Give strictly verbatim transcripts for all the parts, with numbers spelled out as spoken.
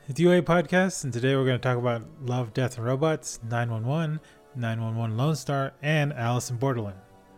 It's U A Podcast, and today we're going to talk about Love, Death, and Robots, nine one one, nine one one Lone Star, and Alice in Borderland.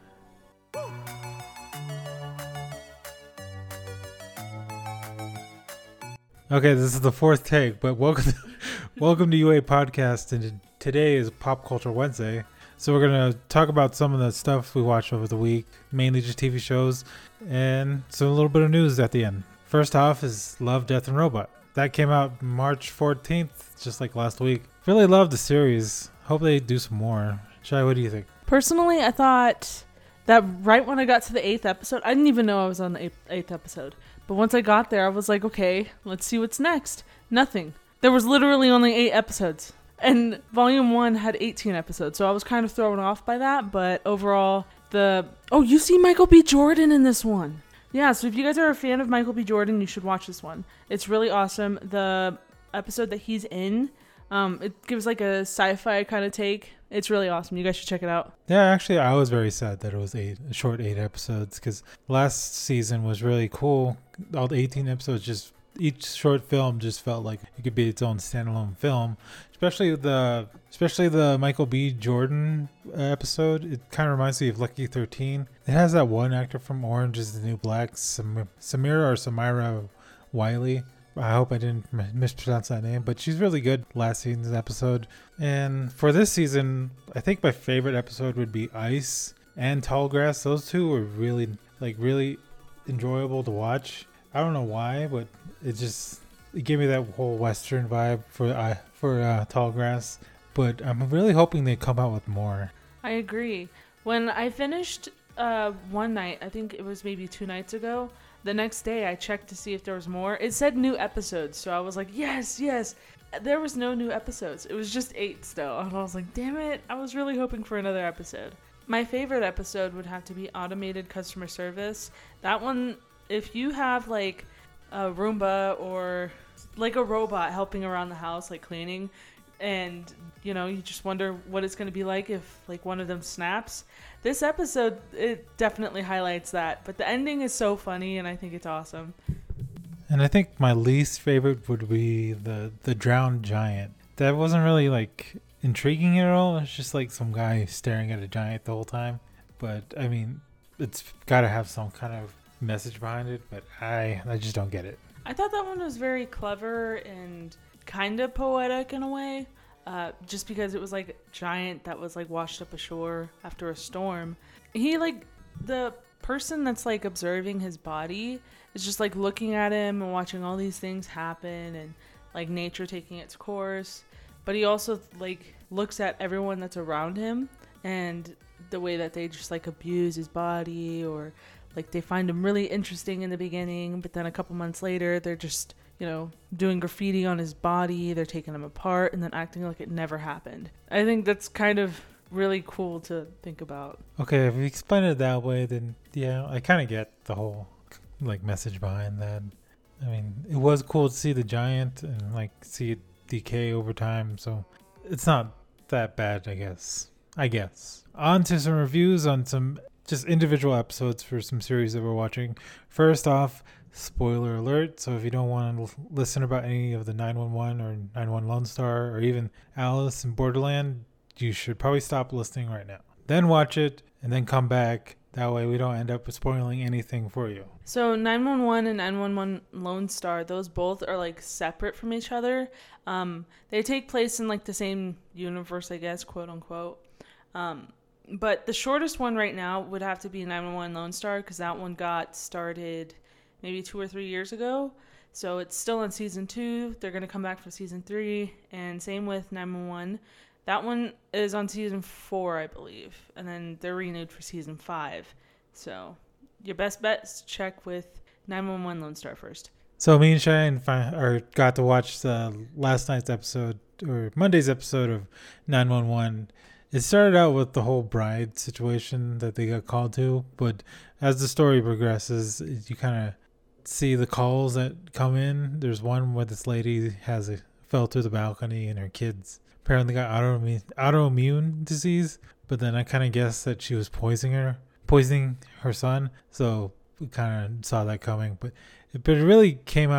Okay, this is the fourth take, but welcome to, welcome to U A Podcast, and today is Pop Culture Wednesday. So we're going to talk about some of the stuff we watched over the week, mainly just T V shows, and some a little bit of news at the end. First off is Love, Death, and Robot. That came out March fourteenth, just like last week. Really loved the series. Hope they do some more. Shai, what do you think? Personally, I thought that right when I got to the eighth episode, I didn't even know I was on the eighth, eighth episode. But once I got there, I was like, okay, let's see what's next. Nothing. There was literally only eight episodes. And Volume one had eighteen episodes, so I was kind of thrown off by that. But overall, the... Oh, you see Michael B. Jordan in this one. Yeah, so if you guys are a fan of Michael B. Jordan, you should watch this one. It's really awesome. The episode that he's in, um, it gives like a sci-fi kind of take. It's really awesome. You guys should check it out. Yeah, actually, I was very sad that it was eight short eight episodes because last season was really cool. All the eighteen episodes, just each short film just felt like it could be its own standalone film. Especially the especially the Michael B. Jordan episode. It kind of reminds me of Lucky thirteen. It has that one actor from Orange is the New Black, Sam- Samira or Samira Wiley. I hope I didn't mispronounce that name, but she's really good last season's episode. And for this season, I think my favorite episode would be Ice and Tallgrass. Those two were really, like, really enjoyable to watch. I don't know why, but it just it gave me that whole Western vibe for uh, for uh, Tallgrass. But I'm really hoping they come out with more. I agree. When I finished uh, one night, I think it was maybe two nights ago, the next day I checked to see if there was more. It said new episodes, so I was like, yes, yes. There was no new episodes. It was just eight still. And I was like, damn it. I was really hoping for another episode. My favorite episode would have to be Automated Customer Service. That one, if you have like a Roomba or like a robot helping around the house, like cleaning, and you know, you just wonder what it's going to be like if like one of them snaps. This episode, it definitely highlights that. But the ending is so funny, and I think it's awesome. And I think my least favorite would be the the drowned giant. That wasn't really like intriguing at all. It's just like some guy staring at a giant the whole time. But I mean, it's got to have some kind of message behind it. But I I just don't get it. I thought that one was very clever and kind of poetic in a way. Uh, just because it was like a giant that was like washed up ashore after a storm. He like the person that's like observing his body is just like looking at him and watching all these things happen and like nature taking its course. But he also like looks at everyone that's around him and the way that they just like abuse his body, or like they find him really interesting in the beginning, but then a couple months later they're just, you know, doing graffiti on his body, they're taking him apart and then acting like it never happened. I think that's kind of really cool to think about. Okay, if you explain it that way, then yeah, I kind of get the whole like message behind that. I mean, it was cool to see the giant and like see it decay over time, so it's not that bad, I guess. I guess. On to some reviews on some just individual episodes for some series that we're watching. First off, spoiler alert, so if you don't want to l- listen about any of the nine one one or nine one one Lone Star or even Alice in Borderland, you should probably stop listening right now. Then watch it and then come back. That way we don't end up spoiling anything for you. So nine one one and nine one one Lone Star, those both are like separate from each other. Um, they take place in like the same universe, I guess, quote unquote. Um, but the shortest one right now would have to be nine one one Lone Star, because that one got started maybe two or three years ago. So it's still on season two. They're going to come back for season three. And same with nine one one. That one is on season four, I believe. And then they're renewed for season five. So your best bet is to check with nine one one Lone Star first. So me and Cheyenne fi- or got to watch the last night's episode, or Monday's episode of nine one one. It started out with the whole bride situation that they got called to. But as the story progresses, you kind of see the calls that come in. There's one where this lady has a fell through the balcony and her kids apparently got autoimmune, autoimmune disease, but then I kind of guessed that she was poisoning her, poisoning her son. So we kind of saw that coming, but but it really came out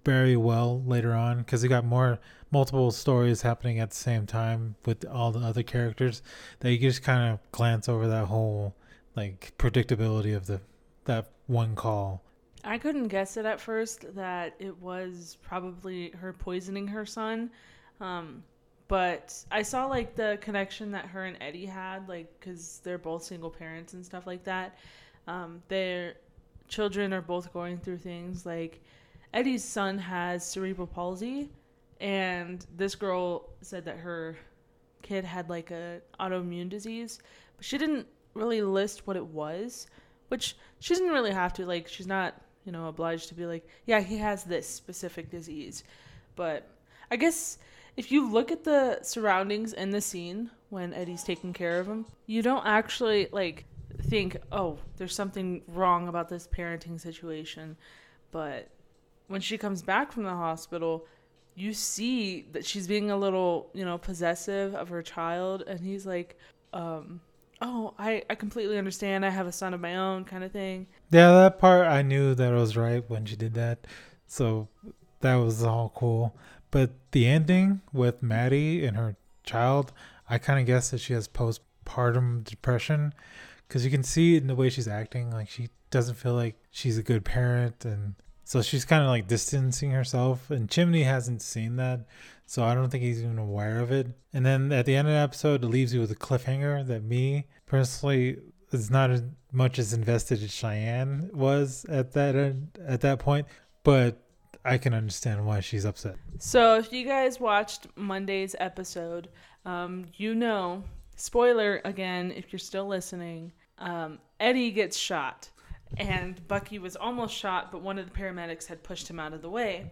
very well later on because we got more multiple stories happening at the same time with all the other characters that you just kind of glance over that whole like predictability of the that one call. I couldn't guess it at first that it was probably her poisoning her son. Um, but I saw like the connection that her and Eddie had, like, because they're both single parents and stuff like that. Um, their children are both going through things. Like Eddie's son has cerebral palsy, and this girl said that her kid had like a autoimmune disease, but she didn't really list what it was, which she doesn't really have to. Like, she's not, you know, obliged to be like, yeah, he has this specific disease. But I guess if you look at the surroundings in the scene when Eddie's taking care of him, you don't actually like think, oh, there's something wrong about this parenting situation. But when she comes back from the hospital, you see that she's being a little, you know, possessive of her child. And he's like, um, oh, I, I completely understand. I have a son of my own, kind of thing. Yeah, that part I knew that it was right when she did that. So that was all cool. But the ending with Maddie and her child, I kind of guess that she has postpartum depression because you can see in the way she's acting, like she doesn't feel like she's a good parent. And so she's kind of like distancing herself. And Chimney hasn't seen that, so I don't think he's even aware of it. And then at the end of the episode, it leaves you with a cliffhanger that me personally is not as much as invested as Cheyenne was at that end, at that point. But I can understand why she's upset. So if you guys watched Monday's episode, um, you know, spoiler again, if you're still listening, um, Eddie gets shot. And Bucky was almost shot, but one of the paramedics had pushed him out of the way.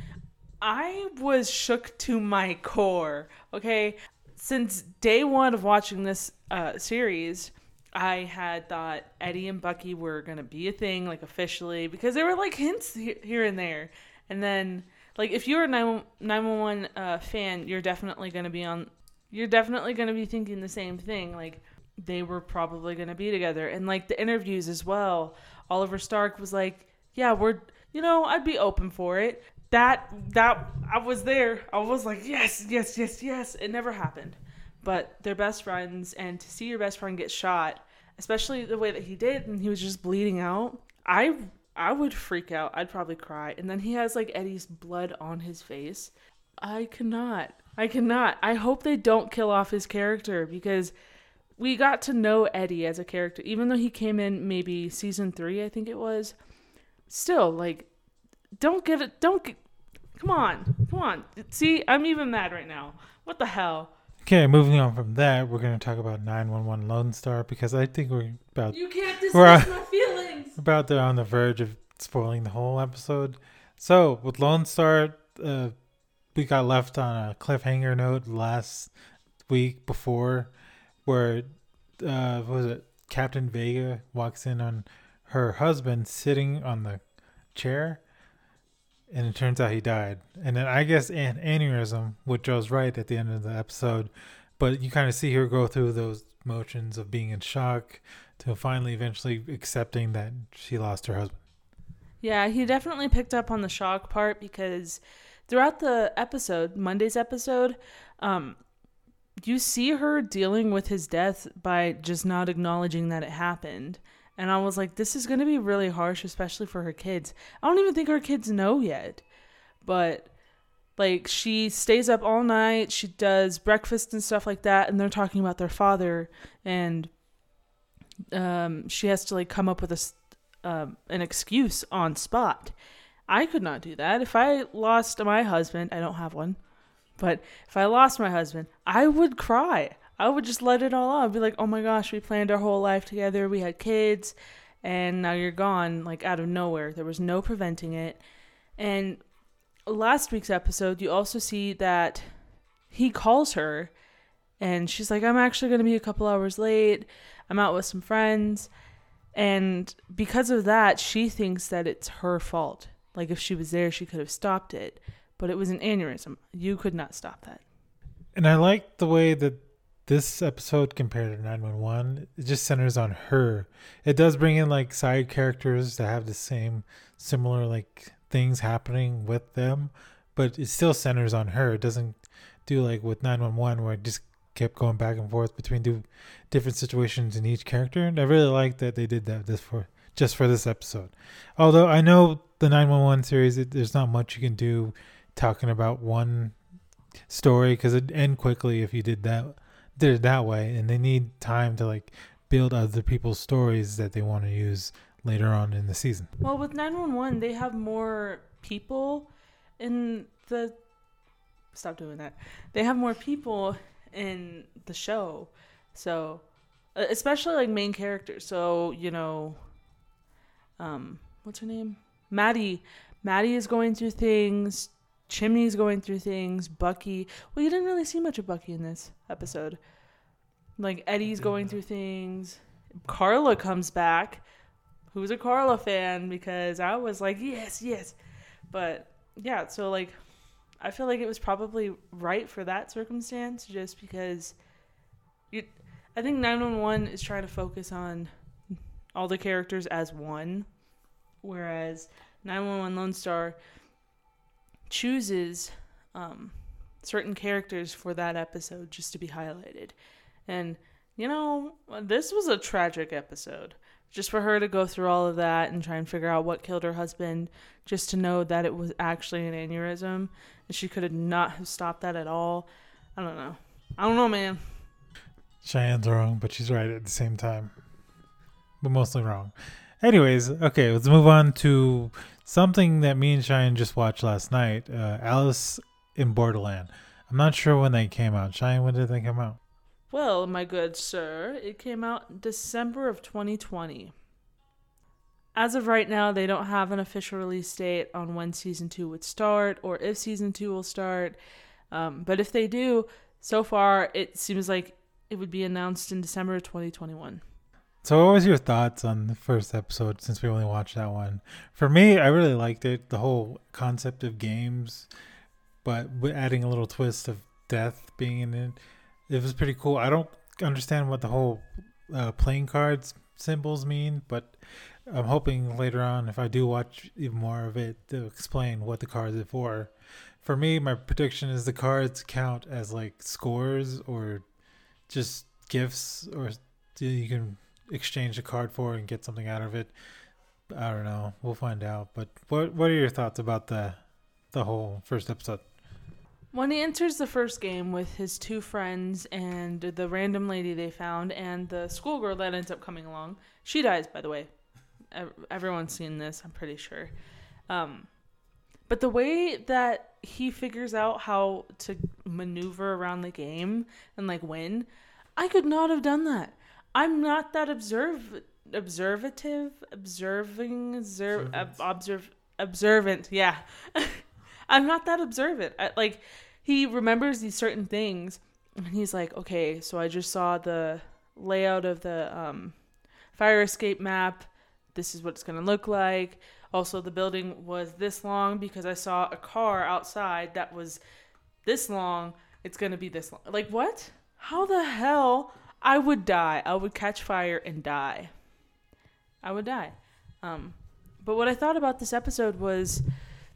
I was shook to my core, okay? Since day one of watching this uh, series, I had thought Eddie and Bucky were going to be a thing, like officially, because there were like hints he- here and there. And then, like, if you're a nine one one uh, fan, you're definitely going to be on, you're definitely going to be thinking the same thing. Like, they were probably going to be together. And, like, the interviews as well, Oliver Stark was like, yeah, we're, you know, I'd be open for it. That, that, I was there. I was like, yes, yes, yes, yes. It never happened. But they're best friends, and to see your best friend get shot, especially the way that he did, and he was just bleeding out, I I would freak out. I'd probably cry. And then he has, like, Eddie's blood on his face. I cannot. I cannot. I hope they don't kill off his character, because we got to know Eddie as a character. Even though he came in maybe season three, I think it was. Still, like, don't get it. Don't get. Come on. Come on. See, I'm even mad right now. What the hell? Okay, moving on from that, we're going to talk about nine one one Lone Star because I think we're about You can't dismiss we're my feelings. about there on the verge of spoiling the whole episode. So with Lone Star, uh, we got left on a cliffhanger note last week before, where uh, what was it? Captain Vega walks in on her husband sitting on the chair, and it turns out he died. And then I guess an aneurysm, which I was right at the end of the episode. But you kind of see her go through those motions of being in shock to finally eventually accepting that she lost her husband. Yeah, he definitely picked up on the shock part, because throughout the episode, Monday's episode, um, you see her dealing with his death by just not acknowledging that it happened. And I was like, this is going to be really harsh, especially for her kids. I don't even think her kids know yet. But, like, she stays up all night. She does breakfast and stuff like that. And they're talking about their father. And um, she has to, like, come up with a, um, an excuse on spot. I could not do that. If I lost my husband, I don't have one. But if I lost my husband, I would cry. I would just let it all out. I'd be like, oh my gosh, we planned our whole life together. We had kids, and now you're gone, like, out of nowhere. There was no preventing it. And last week's episode, you also see that he calls her, and she's like, I'm actually going to be a couple hours late. I'm out with some friends. And because of that, she thinks that it's her fault. Like, if she was there, she could have stopped it. But it was an aneurysm. You could not stop that. And I like the way that this episode compared to nine one one, it just centers on her. It does bring in like side characters that have the same similar like things happening with them, but it still centers on her. It doesn't do like with nine one one where it just kept going back and forth between do different situations in each character. And I really like that they did that this for just for this episode. Although I know the nine one one series, it, there's not much you can do talking about one story because it'd end quickly if you did that did it that way, and they need time to like build other people's stories that they want to use later on in the season. Well, with nine one one, they have more people in the stop doing that. They have more people in the show. So, especially like main characters. So, you know, um what's her name? Maddie. Maddie is going through things. Chimney's going through things. Bucky. Well, you didn't really see much of Bucky in this episode. Like, Eddie's going through things. Carla comes back. Who's a Carla fan? Because I was like, yes, yes. But, yeah, so, like, I feel like it was probably right for that circumstance just because you, I think nine one one is trying to focus on all the characters as one, whereas nine one one Lone Star chooses um, certain characters for that episode just to be highlighted. And, you know, this was a tragic episode. Just for her to go through all of that and try and figure out what killed her husband, just to know that it was actually an aneurysm, and she could have not have stopped that at all. I don't know. I don't know, man. Cheyenne's wrong, but she's right at the same time. But mostly wrong. Anyways, okay, let's move on to something that me and Cheyenne just watched last night. Uh, Alice in Borderland. I'm not sure when they came out. Cheyenne, when did they come out? Well, my good sir, it came out December of twenty twenty. As of right now, they don't have an official release date on when season two would start or if season two will start. Um, but if they do, so far it seems like it would be announced in December of twenty twenty-one. So what was your thoughts on the first episode since we only watched that one? For me, I really liked it. The whole concept of games, but adding a little twist of death being in it. It was pretty cool. I don't understand what the whole uh, playing cards symbols mean, but I'm hoping later on, if I do watch even more of it, to explain what the cards are for. For me, my prediction is the cards count as like scores or just gifts, or you can exchange a card for and get something out of it. I don't know. We'll find out. But what what are your thoughts about the the whole first episode? When he enters the first game with his two friends and the random lady they found and the schoolgirl that ends up coming along, she dies, by the way. Everyone's seen this, I'm pretty sure. Um, but the way that he figures out how to maneuver around the game and like win, I could not have done that. I'm not that observe, observative, observing, observe, observe, observant. Yeah. I'm not that observant. I, like, he remembers these certain things, and he's like, okay, so I just saw the layout of the um, fire escape map. This is what it's going to look like. Also, the building was this long because I saw a car outside that was this long. It's going to be this long. Like, what? How the hell? I would die. I would catch fire and die. I would die. Um, but what I thought about this episode was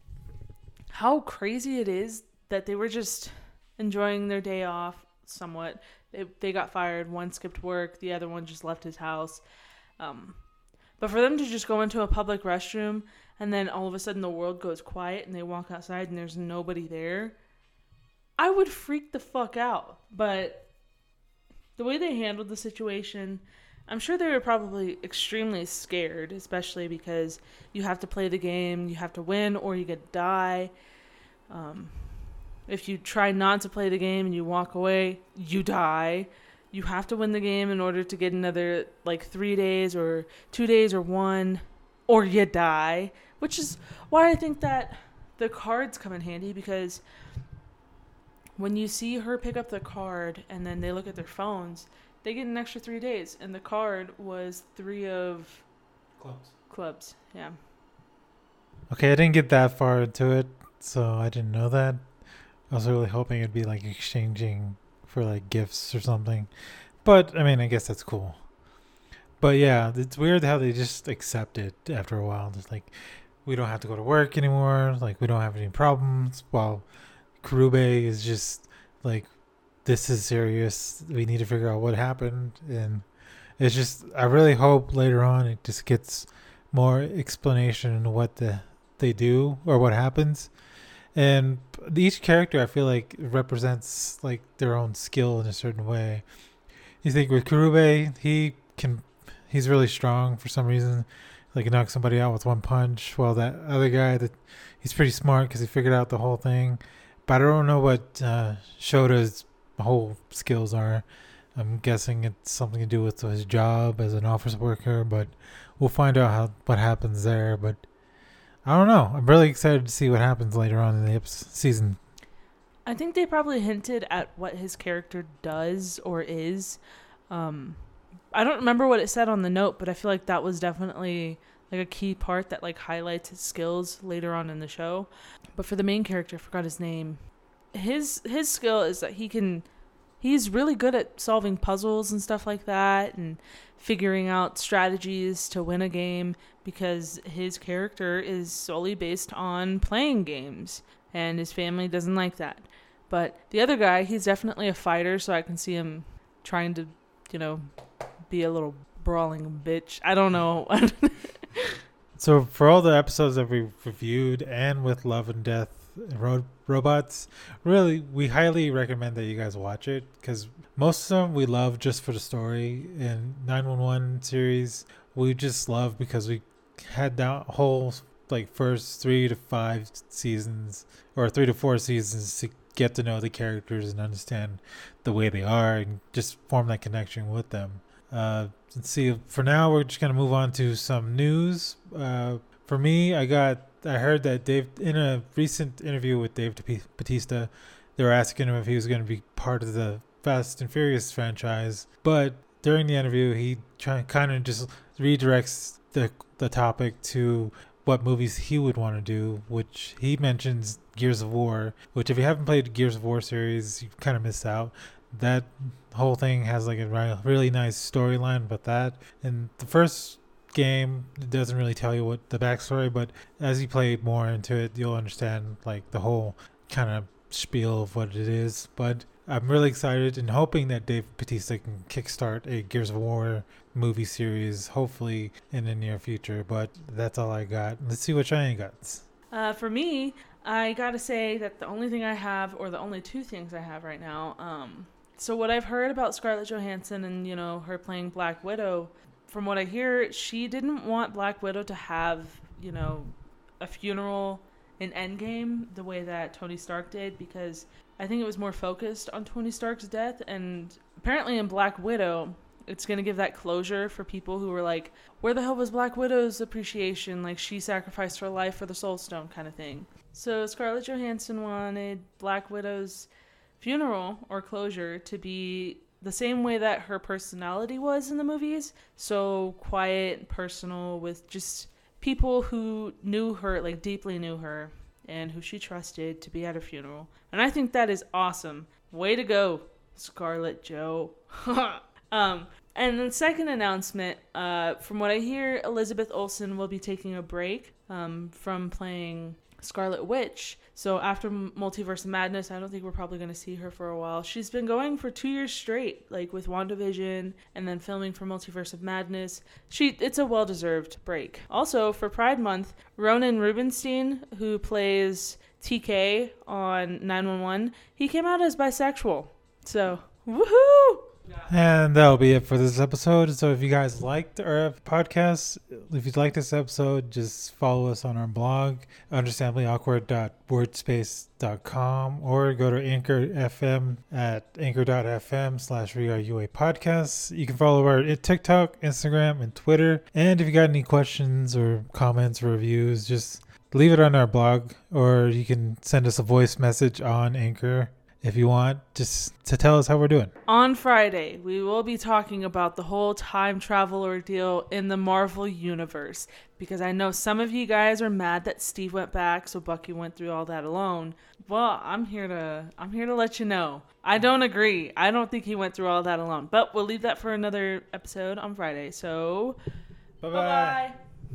how crazy it is that they were just enjoying their day off somewhat. They, they got fired. One skipped work. The other one just left his house. Um, but for them to just go into a public restroom and then all of a sudden the world goes quiet and they walk outside and there's nobody there, I would freak the fuck out. But the way they handled the situation, I'm sure they were probably extremely scared, especially because you have to play the game, you have to win, or you could die. Um, if you try not to play the game and you walk away, you die. You have to win the game in order to get another, like, three days or two days or one, or you die. Which is why I think that the cards come in handy, because when you see her pick up the card and then they look at their phones, they get an extra three days. And the card was three of clubs. Clubs, yeah. Okay, I didn't get that far into it, so I didn't know that. I was really hoping it'd be like exchanging for like gifts or something. But, I mean, I guess that's cool. But yeah, it's weird how they just accept it after a while. Just like, we don't have to go to work anymore. Like, we don't have any problems. While Karube is just like, this is serious. We need to figure out what happened. And it's just, I really hope later on it just gets more explanation into what the, they do or what happens. And each character, I feel like, represents like their own skill in a certain way. You think with Karube, he can, he's really strong for some reason. Like, he knocks somebody out with one punch. While that other guy, that he's pretty smart because he figured out the whole thing. But I don't know what uh, Shota's whole skills are. I'm guessing it's something to do with his job as an office worker. But we'll find out how what happens there. But I don't know. I'm really excited to see what happens later on in the season. I think they probably hinted at what his character does or is. Um, I don't remember what it said on the note, but I feel like that was definitely like a key part that like highlights his skills later on in the show. But for the main character, I forgot his name. His his skill is that he can, he's really good at solving puzzles and stuff like that and figuring out strategies to win a game because his character is solely based on playing games and his family doesn't like that. But the other guy, he's definitely a fighter, so I can see him trying to, you know, be a little brawling bitch. I don't know. So for all the episodes that we've reviewed and with Love and Death Ro- Robots, really, we highly recommend that you guys watch it because most of them we love just for the story. And nine one one series, we just love because we had that whole like first three to five seasons or three to four seasons to get to know the characters and understand the way they are and just form that connection with them. Uh, let's see. For now, we're just gonna move on to some news. Uh, for me, I got. I heard that Dave, in a recent interview with Dave Bautista, they were asking him if he was going to be part of the Fast and Furious franchise. But during the interview, he try, kind of just redirects the the topic to what movies he would want to do, which he mentions Gears of War. Which, if you haven't played Gears of War series, you kind of missed out. That whole thing has like a really nice storyline about that. And the first game, it doesn't really tell you what the backstory, but as you play more into it, you'll understand like the whole kind of spiel of what it is. But I'm really excited and hoping that Dave Bautista can kickstart a Gears of War movie series, hopefully in the near future. But that's all I got. Let's see what Cheyenne got. Uh, for me, I gotta say that the only thing I have, or the only two things I have right now, um, so what I've heard about Scarlett Johansson and, you know, her playing Black Widow, from what I hear, she didn't want Black Widow to have, you know, a funeral in Endgame the way that Tony Stark did, because I think it was more focused on Tony Stark's death. And apparently in Black Widow, it's going to give that closure for people who were like, where the hell was Black Widow's appreciation? Like, she sacrificed her life for the Soul Stone kind of thing. So Scarlett Johansson wanted Black Widow's funeral or closure to be the same way that her personality was in the movies. So quiet, personal, with just people who knew her, like deeply knew her, and who she trusted to be at her funeral. And I think that is awesome. Way to go, Scarlett Jo. um, and the second announcement, uh, from what I hear, Elizabeth Olsen will be taking a break um, from playing Scarlet Witch. So after Multiverse of Madness, I don't think we're probably going to see her for a while. She's been going for two years straight, like with WandaVision and then filming for Multiverse of Madness. She, it's a well-deserved break. Also, for Pride Month, Ronan Rubinstein, who plays T K on nine one one, he came out as bisexual. So, woohoo! And that'll be it for this episode. So if you guys liked our podcast, if you liked this episode, just follow us on our blog, understandably awkward dot wordspace dot com, or go to Anchor F M at anchor dot f m slash we are U A podcasts. You can follow our TikTok, Instagram, and Twitter. And if you got any questions or comments or reviews, just leave it on our blog, or you can send us a voice message on Anchor if you want, just to tell us how we're doing. On Friday, we will be talking about the whole time travel ordeal in the Marvel Universe, because I know some of you guys are mad that Steve went back, so Bucky went through all that alone. Well, I'm here to I'm here to let you know. I don't agree. I don't think he went through all that alone. But we'll leave that for another episode on Friday. So, bye-bye. bye-bye.